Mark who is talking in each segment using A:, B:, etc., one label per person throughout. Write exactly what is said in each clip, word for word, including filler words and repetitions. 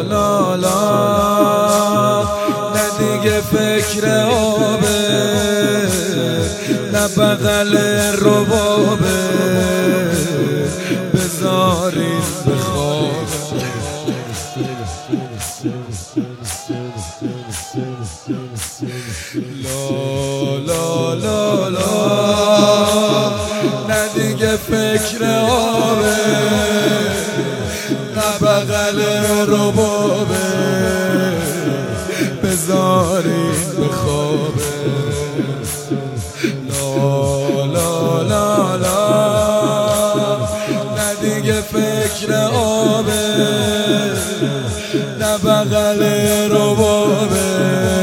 A: لا لا نه دیگه فکر آبه نه بغل ربابه بذارین بخواب لا لا لا لا نه دیگه فکر آبه نه بغل ربابه بذارین بخوابه لا لا لا لا نه دیگه فکر آبه نه بغل ربابه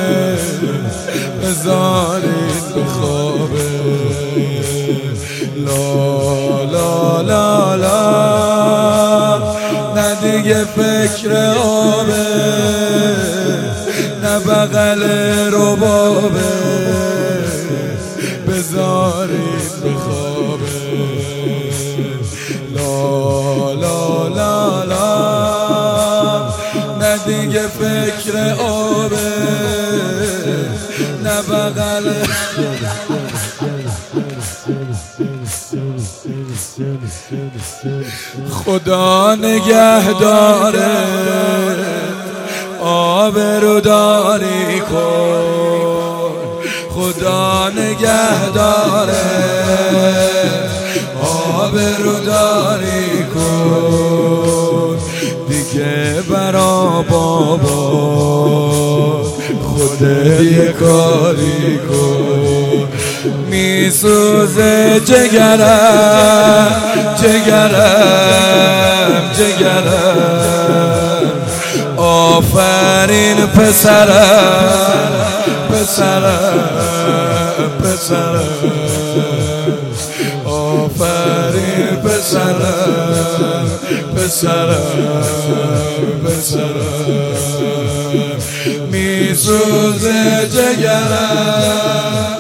A: بذارین بخوابه لا لا لا لا نه دیگه فکر آبه نه بغل ربابه بذارین بخوابه لا لا لا لا نه دیگه فکر آبه نه بغل خدا نگهداره آبروداری کن خدا نگهداره آبروداری کن دیگه برا بابا خودت یه کاری کن میسوزه جگرم جگرم جگرم آفرین پسرم پسرم پسرم آفرین پسرم پسرم پسرم میسوزه جگرم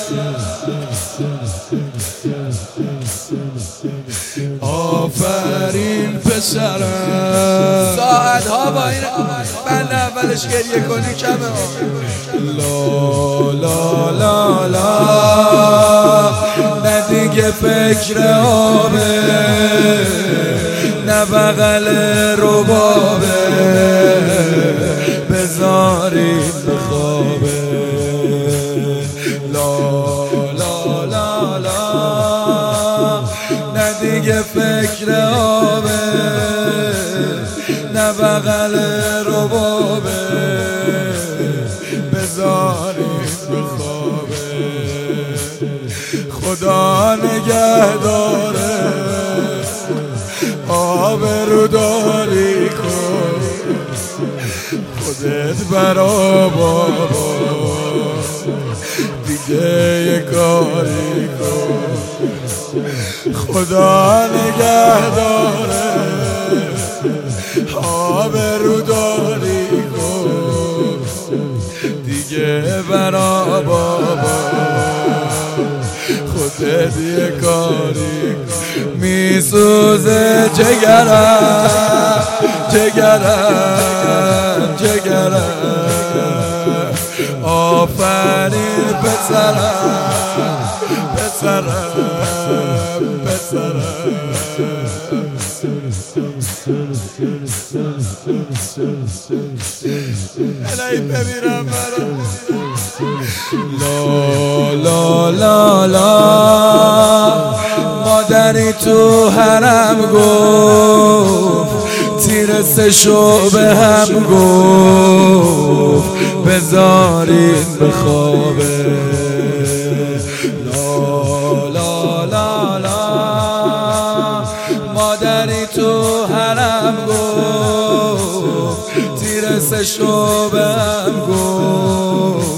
A: آفرین پسرم
B: ساعتها با این بند اولش گریه کنی کمه
A: لا لا لا لا نه دیگه فکر آبه نه بغل ربابه بذارین بخوابه لا لا لا لا نه دیگه فکر آبه نه بغل ربابه بذارین بخوابه خدا نگهداره آبروداری کن خودت برا بابا دیگه یه کاری کن خدا نگهداره آبروداری کن دیگه برا بابا خودت یه کاری میسوزه جگرم جگرم جگرم آفرین پسرم پسرم پسرم الهی بمیرم برام لا لا لا لا مادری تو حرم گفت تیر سشو به هم گفت بذارین بخوابه لا لا لا لا مادری تو حرم گفت تیر سشو به هم گفت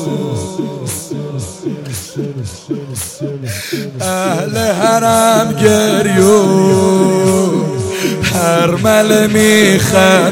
A: اهل حرم گریو هر مل میخند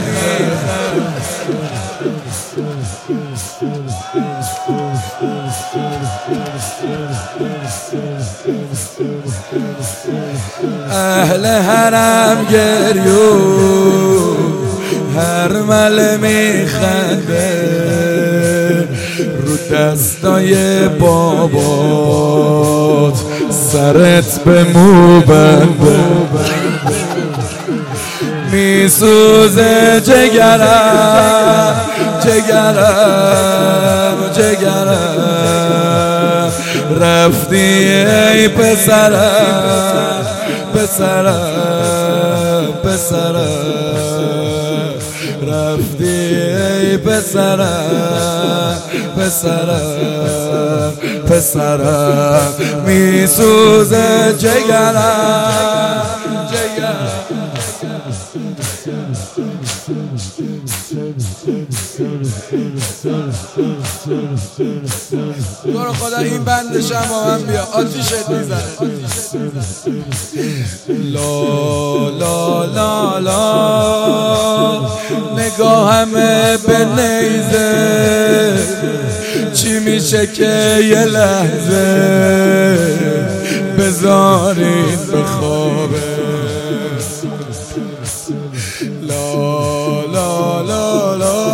A: اهل حرم گریو ارمله میخنده رو دستای بابات سرت به مو بنده میسوزه جگرم جگرم جگرم رفتی ای پسرم پسرم پسرم رفتی ای پسرم پسرم پسرم میسوزه جگرم جگرم
B: تو رو خدا این بندش هم با من بیا آتیشت میزنه
A: لا لا لا لا نگاهمه به نیزه چی میشه که یه لحظه بذارین بخوابه لا لا لا لا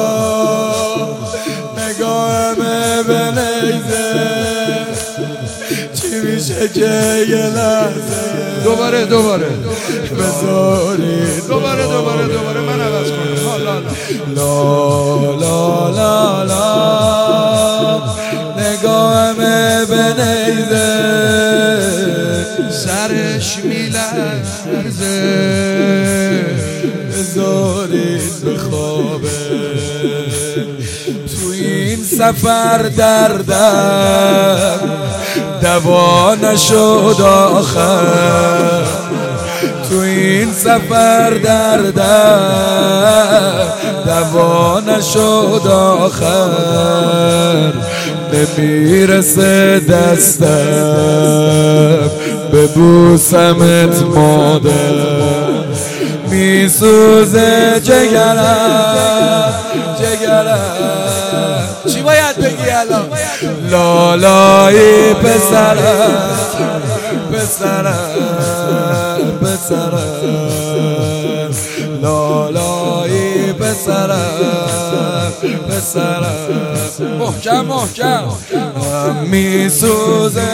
A: نگاهمه به نیزه چی میشه که یه لحظه
B: دوباره دوباره
A: بذارین
B: دوباره دوباره دوباره من عوض کنم
A: لا لا لا لا نگاهمه به نیزه
B: سرش میلرزه
A: بذارین بخوابه تو این سفر دردم دوا نشد آخر تو این سفر دردم دوا نشد آخر نمیرسه دستم ببوسمت مادر میسوزه جگرم جگرم
B: چی باید بگی الان؟
A: لالایی پسرم پسرم پسرم لالایی پسرم پسرم
B: محکم محکم
A: میسوزه